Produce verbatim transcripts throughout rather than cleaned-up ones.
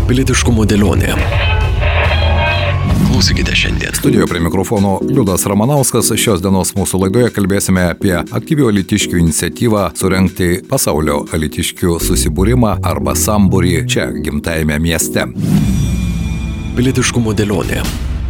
Pilietiškumo dėlionė. Klausykite šiandien. Studijoje prie mikrofono Liudas Ramanauskas. Šios dienos mūsų laidoje kalbėsime apie aktyvių alytiškių iniciatyvą surengti pasaulio alytiškių susibūrimą arba sambūrį čia, gimtajame mieste. Pilietiškumo dėlionė.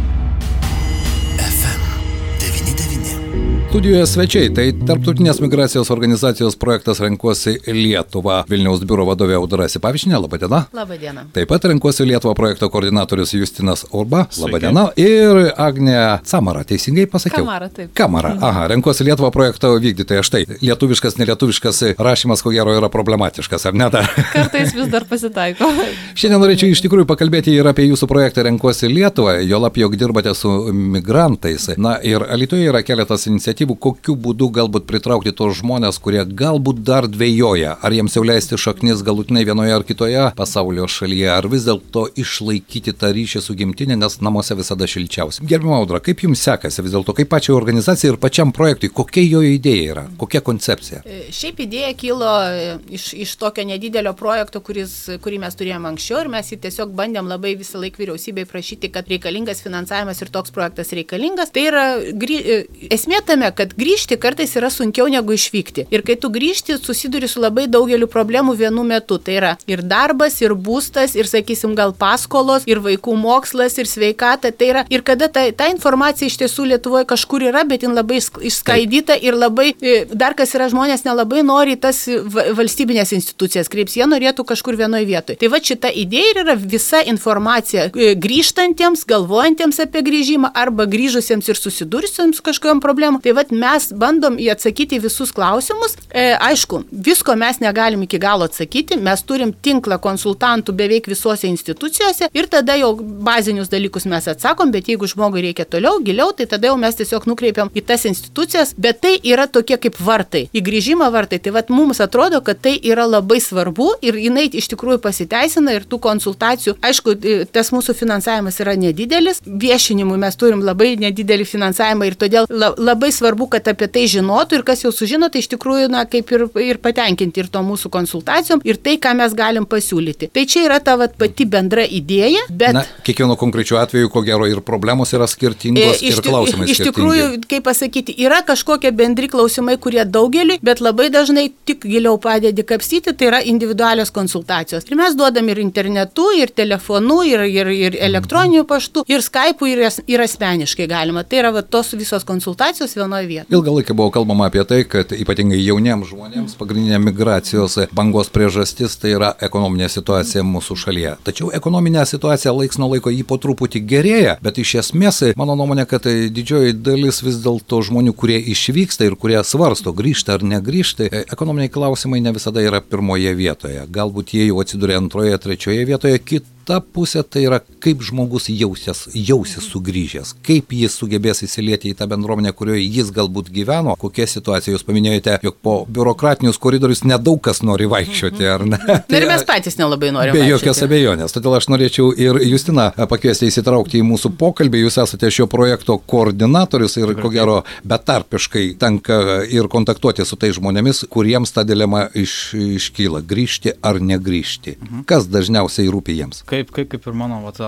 Studijoje svečiai, tai Tarptautinės migracijos organizacijos projektas Renkuosi Lietuvą. Vilniaus biuro vadovė Audra Sipavičienė, laba diena. Labą dieną. Taip pat Renkuosi Lietuvą projekto koordinatorius Justinas Urba, laba diena. Ir Agnė Camara, teisingai pasakiau? Kamara, taip. Kamara, aha, Renkuosi Lietuvą projekto vykdytoja. Štai, lietuviškas, nelietuviškas rašymas, ko gero, yra problematiškas, ar ne? Kartais vis dar pasitaiko. Šiandien norėčiau iš tikrųjų pakalbėti ir apie jūsų projektą Renkuosi Lietuvą, juolab, jog dirbate su migrantais. Na ir Alytuje yra keletas iniciatyvų. Kokiu būdu galbūt pritraukti tos žmonės, kurie galbūt dar dvejoja, ar jiems jau leisti šaknis galutinai vienoje ar kitoje pasaulio šalyje, ar vis dėlto išlaikyti tą ryšį su gimtinė, nes namuose visada šilčiausia. Gerbiama Audra, kaip jums sekasi vis dėlto, kaip pačiai organizacijai ir pačiam projektui, kokia jo idėja yra, kokia koncepcija? Šiaip idėja kilo iš, iš tokio nedidelio projekto, kuris, kurį mes turėjome anksčiau ir mes jį tiesiog bandėm labai visą laiką vyriausybei prašyti, kad reikalingas finansavimas ir toks projektas reikalingas. Tai yra grį... esmė tame, kad grįžti kartais yra sunkiau negu išvykti. Ir kai tu grįžti, susiduri su labai daugeliu problemų vienu metu. Tai yra ir darbas, ir būstas, ir, sakysim, gal paskolos, ir vaikų mokslas, ir sveikata. Tai yra, ir kada ta, ta informacija iš tiesų Lietuvoje kažkur yra, bet jin labai išskaidyta ir labai, dar kas yra, žmonės nelabai nori tas valstybinės institucijas kreips, jie norėtų kažkur vienoje vietoje. Tai va šita idėja yra visa informacija grįžtantiems, galvojantiems apie grįžimą arba grįžusiems ir susidurusiems su kažkokiom problemom. Tai vat mes bandom į atsakyti visus klausimus. E, aišku, visko mes negalim iki galo atsakyti. Mes turim tinklą konsultantų beveik visose institucijose ir tada jau bazinius dalykus mes atsakom, bet jeigu žmogui reikia toliau, giliau, tai tada jau mes tiesiog nukreipiam į tas institucijas, bet tai yra tokie kaip vartai, į grįžimą vartai. Tai vat mums atrodo, kad tai yra labai svarbu ir jinai iš tikrųjų pasiteisina ir tų konsultacijų. Aišku, tas mūsų finansavimas yra nedidelis, viešinimui mes turim labai nedidelį finansavimą ir todėl labai svarbu svarbu, kad apie tai žinotų ir kas jau sužino, tai iš tikrųjų, na, kaip ir, ir patenkinti ir to mūsų konsultacijom ir tai, ką mes galim pasiūlyti. Tai čia yra ta vat, pati bendra idėja, bet... Na, kiekvieno konkrečiu atveju, ko gero, ir problemos yra skirtingos e, ir klausimai iš, skirtingi. Iš tikrųjų, kaip pasakyti, yra kažkokie bendri klausimai, kurie daugeliui, bet labai dažnai tik giliau padedi kapstyti, tai yra individualios konsultacijos. Ir mes duodam ir internetu, ir telefonu, ir, ir, ir elektroniniu paštu, ir Skype'u, ir, ir asmeniškai galima. Tai yra va, tos visos konsultacijos vienoje vietoje. Ilgą laiką buvo kalbama apie tai, kad ypatingai jauniems žmonėms pagrindinė migracijos bangos priežastis tai yra ekonominė situacija mūsų šalyje. Tačiau ekonominė situacija laiks nuo laiko jį po truputį gerėja, bet iš esmės, mano nuomonė, kad didžioji dalis vis dėlto žmonių, kurie išvyksta ir kurie svarsto grįžta ar negrįžta, ekonominiai klausimai ne visada yra pirmoje vietoje. Galbūt jie jau atsiduria antroje, trečioje vietoje, kit ta pusė tai yra, kaip žmogus jausis, jausis sugrįžęs, kaip jis sugebės įsilieti į tą bendruomenę, kurioje jis galbūt gyveno, kokia situacija, jūs paminėjote, jog po biurokratinius koridorius nedaug kas nori vaikščioti, ar ne? Tai ir mes patys nelabai norime vaikščioti. Be vaikščioti. Jokios abejonės, todėl aš norėčiau ir Justiną pakviesti įsitraukti į mūsų pokalbį, jūs esate šio projekto koordinatorius ir ko gero betarpiškai tenka ir kontaktuoti su tais žmonėmis, kuriems ta dilema iš, iškyla, grįžti ar negrįžti. Kas dažniausiai rūpi jiems? Kaip, kaip, kaip ir mano vat,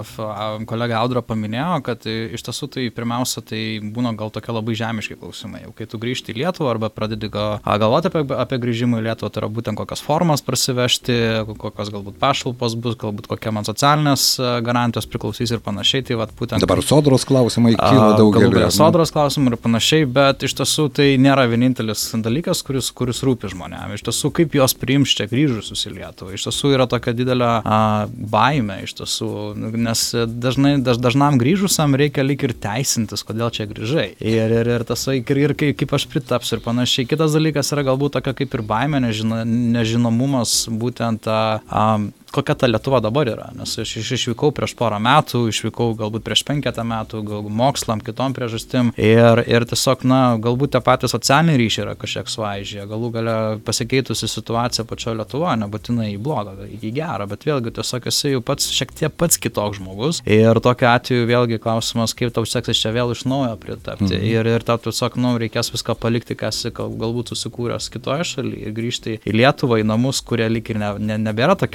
kolega Audra paminėjo, kad iš tiesų tai pirmiausia tai būna gal tokie labai žemiški klausimai. Jau kai tu grįžti į Lietuvą arba pradedi galvoti apie, apie grįžimą į Lietuvą, tai yra būtent kokias formas prasivežti, kokios galbūt pašalpos bus, galbūt kokie man socialinės garantijos priklausys ir panašiai. Tai vat, būtent, dabar sodros klausimai kyla daugeliu. Sodros klausimai ir panašiai, bet iš tiesų tai nėra vienintelis dalykas, kuris, kuris rūpi žmonėms. Iš tiesų, kaip juos priims čia grįžusius į Lietuvą. Iš tiesų yra tokia didelė a, baimė iš tiesų, nes dažnai, daž, dažnam grįžusiam reikia lyg ir teisintis, kodėl čia grįžai. Ir, ir, ir tas, ir, ir kaip, kaip aš pritapsiu ir panašiai. Kitas dalykas yra galbūt tokia kaip ir baimė, nežino, nežinomumas būtent a, a, kokia ta Lietuva dabar yra, nes aš išvykau prieš porą metų, išvykau galbūt prieš penketą metų, galbūt mokslam, kitom priežastim ir, ir tiesiog, na, galbūt tie patys socialiniai ryšiai yra kažkiek suaižė, galų galia pasikeitusi situacija pačioje Lietuvoje, nebūtinai į blogą, į gerą, bet vėlgi tiesiog esi jau pats šiek tiek pats kitoks žmogus ir tokiu atveju vėlgi klausimas, kaip tau seksis čia vėl iš naujo pritapti mhm. ir, ir tau tiesiog, nu, reikės viską palikti, kas galbūt susikūręs kitoje šalyje ir grįžti į Lietuvą, į namus, kurie lyg ir ne, ne, nebėra tokie namai.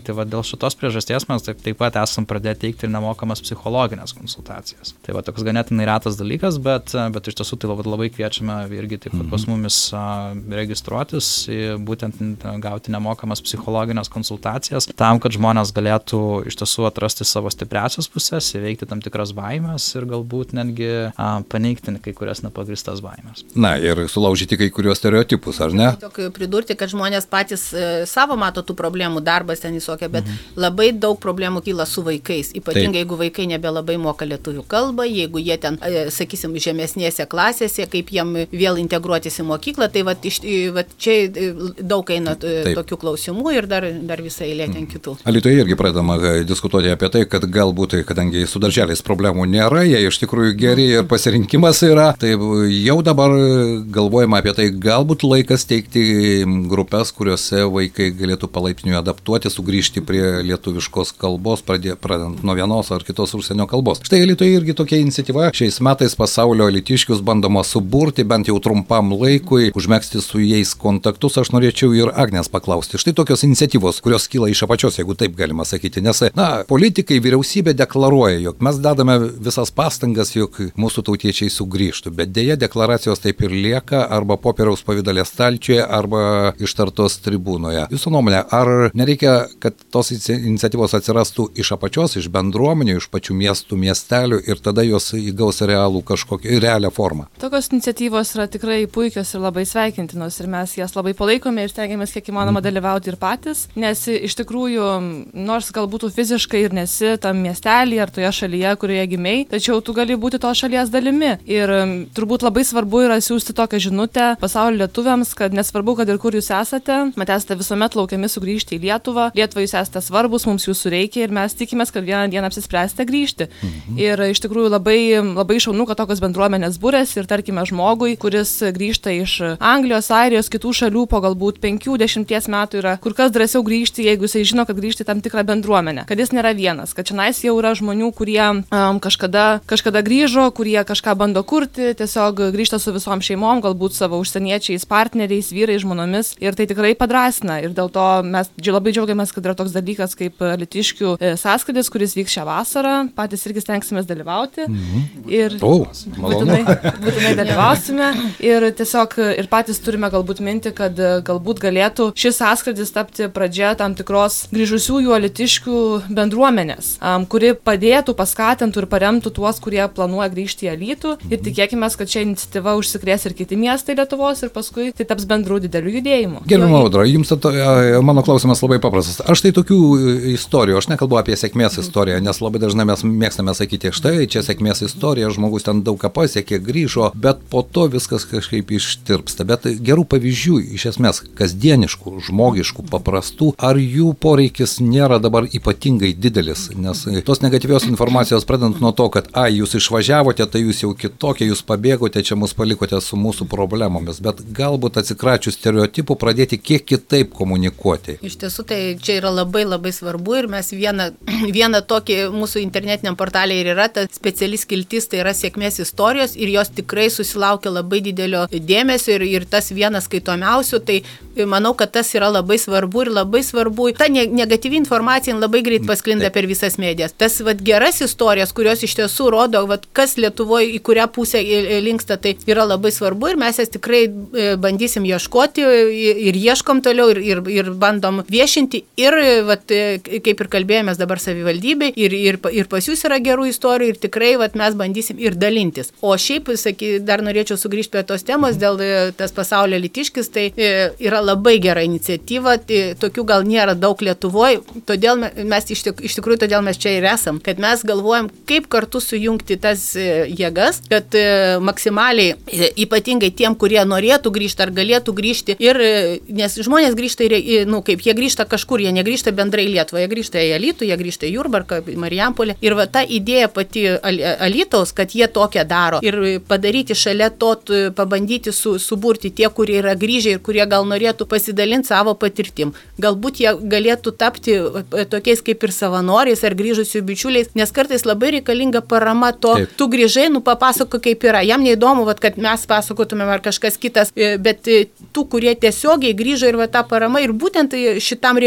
Tai va dėl šitos priežasties mes taip, taip pat esam pradėję teikti ir nemokamas psichologinės konsultacijas. Tai va toks ganėtinai retas dalykas, bet, bet iš tiesų tai labai, labai kviečiame irgi taip pat pas mumis registruotis, būtent gauti nemokamas psichologinės konsultacijas, tam, kad žmonės galėtų iš tiesų atrasti savo stipriausias pusės, įveikti tam tikras baimės ir galbūt netgi a, paneigti kai kurias nepagristas baimės. Na ir sulaužyti kai kurios stereotipus, ar ne? Tiesiog pridurti, kad žmonės patys e, savo mato tų problemų, darbas ten visokia, bet mhm. labai daug problemų kyla su vaikais, ypatingai Taip. Jeigu vaikai nebelabai moka lietuvių kalbą, jeigu jie ten, e, sakysim, žemesnėse klasėse, kaip jiem vėl integruotis į mokyklą, tai vat, iš, vat čia daug eina Taip. Tokių klausimų ir dar, dar visai eilė ten kitų. Alytuje irgi pradedama diskutuoti apie tai, kad galbūt, kadangi su darželiais problemų nėra, jie iš tikrųjų geri ir pasirinkimas yra, tai jau dabar galvojama apie tai, galbūt laikas teikti grupės, kuriuose vaikai galėtų palaipsniui adaptuoti, sugrįžti prie lietuviškos kalbos, pradedant nuo vienos ar kitos užsienio kalbos. Štai Alytuje irgi tokia iniciatyva. Šiais metais pasaulio alytiškius bandoma suburti, bent jau trumpam laikui, užmegzti su jais kontaktus. Aš norėčiau ir Agnės paklausti. Štai tokios iniciatyvos, kurios kyla iš apačios, jeigu taip galima sakyti. Nes, na, politikai, vyriausybė deklaruoja, jog mes dadame visas pastangas, jog mūsų tautiečiai sugrįžtų. Bet dėja deklaracijos taip ir lieka arba popieriaus pavidalė stalčiuje, arba ištartos tribūnoje. Jūsų nuomonė, ar nereikia, kad tos iniciatyvos atsirastų iš apačios, iš bendruomenių, iš pačių miestų, miestelių ir tada jos įgaus realų kažkokią realią formą? Tokios iniciatyvos yra tikrai puikios ir labai sveikintinos ir mes jas labai palaikome ir stengiamės kiek įmanoma dalyvauti ir patys, nes iš tikrųjų, nors galbūt fiziškai ir nesi tam miestelį ar toje šalyje, kurioje gimei, tačiau tu gali būti tos šalies dalimi. Ir turbūt labai svarbu yra siųsti tokią žinutę pasaulio lietuviams, kad nesvarbu, kad ir kur jūs esate, mat esate visuomet laukiami sugrįžti į Lietuvą, Lietuvą jūs esate svarbus, mums jūsų reikia ir mes tikimės, kad vieną dieną apsispręsite grįžti. Mhm. Ir iš tikrųjų labai, labai šaunu, kad tokios bendruomenės būrėsi ir tarkime žmogui, kuris grįžta iš Anglijos, Airijos, kitų šalių po galbūt penkių, dešimties metų yra kur kas drąsiau grįžti, jeigu jisai žino, kad grįžti tam tikrą bendruomenę, kad jis nėra vienas, kad čionais jau yra žmonių, kurie um, kažkada, kažkada grįžo, kurie kažką bando kurti, tiesiog grįžta su visom šeimom, galbūt savo užsieniečiais, partneriais, vyrais, žmonomis ir tai tikrai padrasina ir dėl to mes labai džiaugiamės, kad yra toks dalykas kaip alytiškių sąskrydis, kuris vyks šią vasarą, patys irgi stengsimės dalyvauti mm-hmm. ir oh, būtinai, būtinai dalyvausime ir tiesiog ir patys turime galbūt minti, kad galbūt galėtų šis sąskrydis tapti pradžia tam tikros grįžusiųjų alytiškių bendruomenės, um, kuri padėtų, paskatintų ir paremtų tuos, kurie planuoja grįžti į Alytų ir tikėkime, kad šią iniciatyvą užsikrės ir kiti miestai Lietuvos ir paskui tai taps bendrų didelių judėjimų. Gerbiama Audra, jums to, mano klausimas labai paprastas. Aš tai tokių istorijų, aš nekalbu apie sėkmės istoriją, nes labai dažnai mes mėgstame sakyti, štai čia sėkmės istorija, žmogus ten daug ką pasiekė, grįžo, bet po to viskas kažkaip ištirpsta. Bet gerų pavyzdžių, iš esmės, kasdieniškų, žmogiškų, paprastų, ar jų poreikis nėra dabar ypatingai didelis, nes tos negatyvios informacijos pradant nuo to, kad a, jūs išvažiavote, tai jūs jau kitokie, jūs pabėgote, čia mus palikote su mūsų problemomis, bet galbūt atsikračius stereotipų pradėti kiek kitaip komunikuoti. Iš tiesų, tai čia yra labai labai svarbu ir mes vieną, vieną tokį mūsų internetiniam portalė ir yra ta speciali skiltis, tai yra sėkmės istorijos ir jos tikrai susilaukia labai didelio dėmesio ir, ir tas vienas skaitomiausių, tai manau, kad tas yra labai svarbu ir labai svarbu. Ta ne, negatyvi informacija labai greit pasklinda Taip. Per visas medijas. Tas vat, geras istorijas, kurios iš tiesų rodo, vat, kas Lietuvoje į kurią pusę linksta, tai yra labai svarbu ir mes jas tikrai bandysim ieškoti ir ieškom toliau ir, ir, ir bandom viešinti ir, vat, kaip ir kalbėjomės dabar savivaldybei, ir, ir, ir pas jūs yra gerų istorijų ir tikrai vat, mes bandysim ir dalintis. O šiaip, saky, dar norėčiau sugrįžti prie tos temos dėl tas pasaulio alytiškis, tai yra labai gera iniciatyva, tai tokių gal nėra daug Lietuvoje, todėl mes iš, tik, iš tikrųjų todėl mes čia ir esam, kad mes galvojam, kaip kartu sujungti tas jėgas, kad maksimaliai, ypatingai tiem, kurie norėtų grįžti ar galėtų grįžti, ir, nes žmonės grįžta, ir, nu, kaip jie grįžta kažkur, jie negrįžta bendrai į Lietuvą, jie grįžta į Alytų, jie grįžta į Jurbarką, Marijampolę, ir va ta idėja pati Alytaus, kad jie tokią daro, ir padaryti šalia to, pabandyti su, suburti tie, kurie yra grįžę ir kurie gal norėtų pasidalinti savo patirtim. Galbūt jie galėtų tapti tokiais kaip ir savanoriais ar grįžusių bičiuliais, nes kartais labai reikalinga parama to, Taip. Tu grįžai, nu papasako kaip yra. Jam neįdomu, vat, kad mes pasakotumėm ar kažkas kitas, bet tų, kurie tiesiogiai grįžo ir va ta parama ir būtent šitam regione.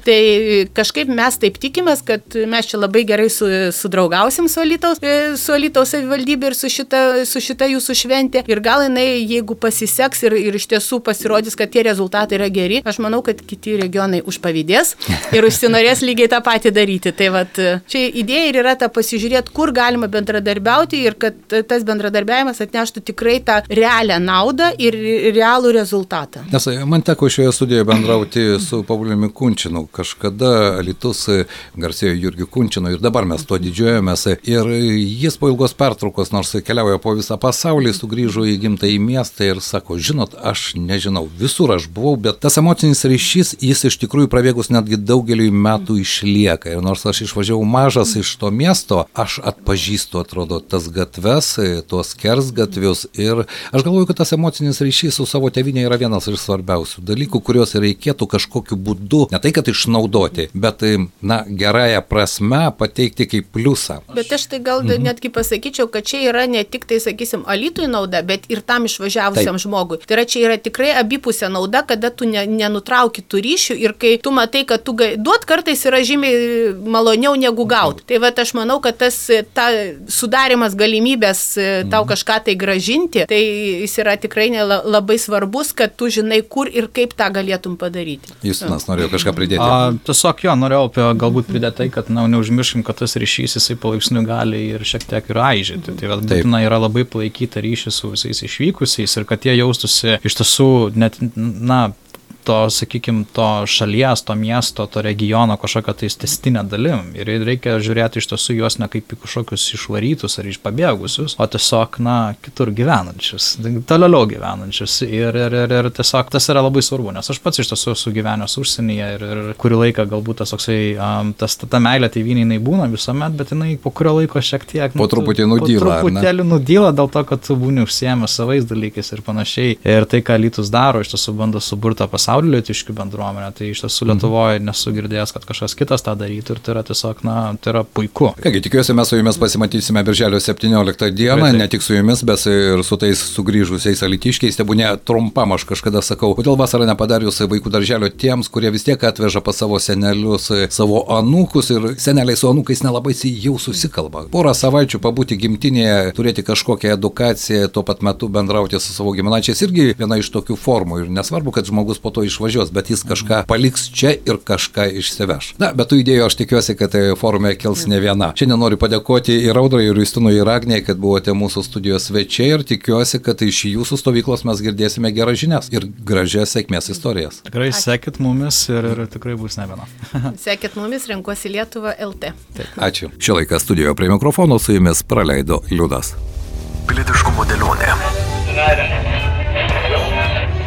Tai kažkaip mes taip tikimės, kad mes čia labai gerai su, sudraugausim su Alytaus, su Alytaus savivaldybė ir su šita, su šita jūsų šventė. Ir gal jinai, jeigu pasiseks ir, ir iš tiesų pasirodys, kad tie rezultatai yra geri, aš manau, kad kiti regionai užpavydės ir užsinorės lygiai tą patį daryti. Tai vat, čia idėja ir yra ta pasižiūrėti, kur galima bendradarbiauti ir kad tas bendradarbiavimas atneštų tikrai tą realią naudą ir realų rezultatą. Nes man teko šioje studijoje bendrauti su Pauliumi Kunčinu. Kažkada Alytus garsėjo Jurgiu Kunčinu ir dabar mes to didžiuojamės. Ir jis po ilgos pertraukos, nors keliauja po visą pasaulį, sugrįžo į gimtąjį miestą ir sako, žinot, aš nežinau, visur aš buvau, bet tas emocinis ryšys, jis iš tikrųjų prabėgus netgi daugeliui metų išlieka. Ir nors aš išvažiavau mažas iš to miesto, aš atpažįstu, atrodo, tas gatves, tuos kersgatvius ir aš galvoju, kad tas emocinis ryšys su savo tėvynė yra vienas iš svarbiausių dalykų, kuriuos reikėtų kažkokiu būdu, ne tai, kad išnaudoti, bet, na, gerąją prasme pateikti kaip pliusą. Bet aš tai gal mhm. netgi pasakyčiau, kad čia yra ne tik tai, sakysim, Alytui nauda, bet ir tam išvažiavusiam Taip. žmogui. Tai yra, čia yra tikrai abipusė nauda, kada tu ne, nenutrauki tų ryšių ir kai tu matai, kad tu gai, duot kartais yra žymiai maloniau negu gaut. Tai va, aš manau, kad tas ta, sudarimas galimybės tau kažką tai gražinti, tai jis yra tikrai labai svarbus, kad tu žinai, kur ir kaip tą galėtum padaryti. Justinas norėjo kažką pridėti. A, tiesiog jo, norėjau apie, galbūt pridėti tai, kad na, neužmirškim, kad tas ryšys jisai palaipsniui gali ir šiek tiek ir aižyti. Tai būtina yra labai palaikyti ryšį su visais išvykusiais ir kad jie jaustųsi iš tiesų net, na, to, sakykime, to šalies, to miesto, to regiono kažkokią tai testinę dalim. Ir reikia žiūrėti iš tiesų juos ne kaip į kažkokius išvarytus ar išpabėgusius, o tiesiog, na, kitur gyvenančius, toliau gyvenančius. Ir, ir, ir, ir tiesiog tas yra labai svarbu, nes aš pats iš tiesų esu gyvenęs užsienyje ir, ir kurį laiką galbūt tas toksai, um, tas, ta meilė tėvynei jinai būna visuomet, bet jinai po kurio laiko šiek tiek... Po truputį nudyla. Po truputėlį nudyla dėl to, kad tu būni užsiėmęs savais dalykais ir panašiai. Ir tai, ką Alytus daro, iš tiesų bando suburti pasaulį lietuviškų bendruomenę, tai iš tiesų Lietuvoje nesu girdėjęs, kad kažkas kitas tą darytų ir tai yra tiesiog, na, tai yra puiku. Kągi, tikiuosi, mes su jumis pasimatysime birželio septynioliktą dieną, ne tik su jumis, bet ir su tais sugrįžusiais alytiškiais, tebūnė trumpam, aš kažkada sakau, kodėl vasarą nepadarius vaikų darželio tiems, kurie vis tiek atveža pas savo senelius, savo anūkus ir seneliai su anūkais nelabai jau susikalba. Porą savaičių pabūti gimtinėje, turėti kažkokią edukaciją, tuo pat metu bendrauti su savo giminaičiais irgi viena iš tokių formų ir nesvarbu, kad žmogus po to išvažiuos, bet jis kažką paliks čia ir kažką išsiveš. Na, bet tų idėjų aš tikiuosi, kad forume kils ne viena. Šiandien noriu padėkoti ir Audrai, ir Justinui, ir Agnei, kad buvote mūsų studijos svečiai ir tikiuosi, kad iš jūsų stovyklos mes girdėsime geras žinias ir gražias sėkmės istorijas. Tikrai sekit mumis ir, ir tikrai bus ne viena. Sekit mumis, renkuosi Lietuvą L T. Taip. Ačiū. Šį laiką studijoje prie mikrofono su jumis praleido Liudas. Pilietiškumo dėlionė.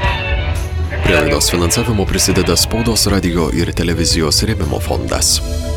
Prie laidos finansavimo prisideda Spaudos, radio ir televizijos rėmimo fondas.